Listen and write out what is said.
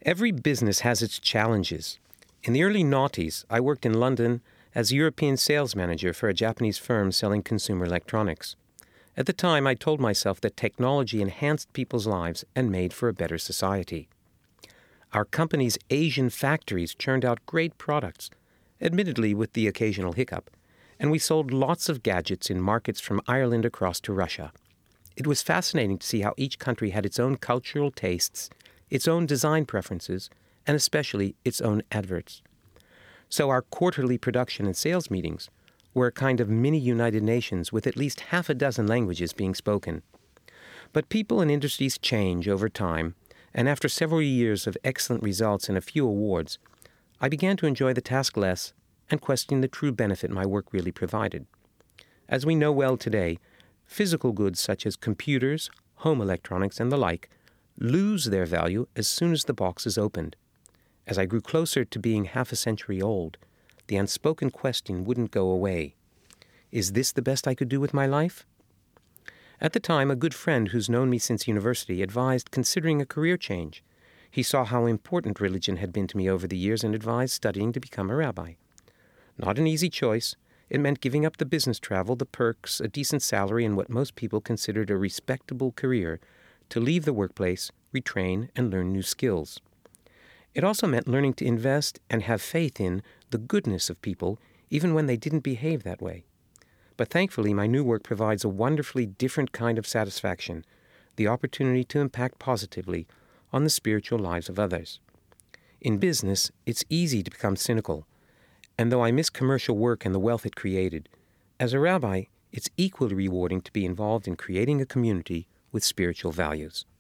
Every business has its challenges. In the early noughties, I worked in London as a European sales manager for a Japanese firm selling consumer electronics. At the time, I told myself that technology enhanced people's lives and made for a better society. Our company's Asian factories churned out great products, admittedly with the occasional hiccup, and we sold lots of gadgets in markets from Ireland across to Russia. It was fascinating to see how each country had its own cultural tastes, its own design preferences, and especially its own adverts. So our quarterly production and sales meetings were a kind of mini United Nations with at least half a dozen languages being spoken. But people and industries change over time, and after several years of excellent results and a few awards, I began to enjoy the task less and question the true benefit my work really provided. As we know well today, physical goods such as computers, home electronics, and the like lose their value as soon as the box is opened. As I grew closer to being half a century old, the unspoken question wouldn't go away. Is this the best I could do with my life? At the time, a good friend who's known me since university advised considering a career change. He saw how important religion had been to me over the years and advised studying to become a rabbi. Not an easy choice. It meant giving up the business travel, the perks, a decent salary, and what most people considered a respectable career to leave the workplace, retrain, and learn new skills. It also meant learning to invest and have faith in the goodness of people, even when they didn't behave that way. But thankfully, my new work provides a wonderfully different kind of satisfaction, the opportunity to impact positively on the spiritual lives of others. In business, it's easy to become cynical, and though I miss commercial work and the wealth it created, as a rabbi, it's equally rewarding to be involved in creating a community with spiritual values.